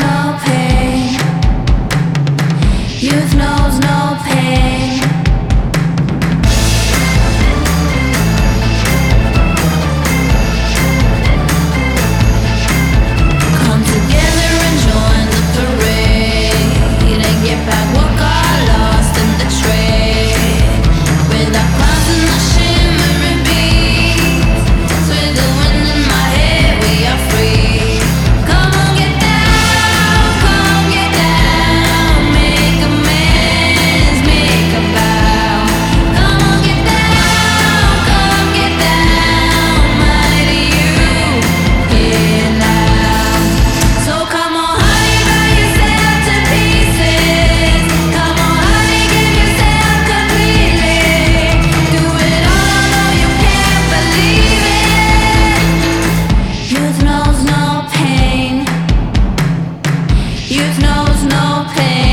no pain. Youth knows no pain. Come together and join the parade and get back what got lost in the trade. With our clouds and our shimmering beats, with the wind in my head, we are free. Come on, get down, make amends, make a vow. Come on, get down, mighty you, here now. So come on, honey, burn yourself to pieces. Come on, honey, give yourself completely. Do it all, although you can't believe it. Youth knows no pain. Youth knows no pain.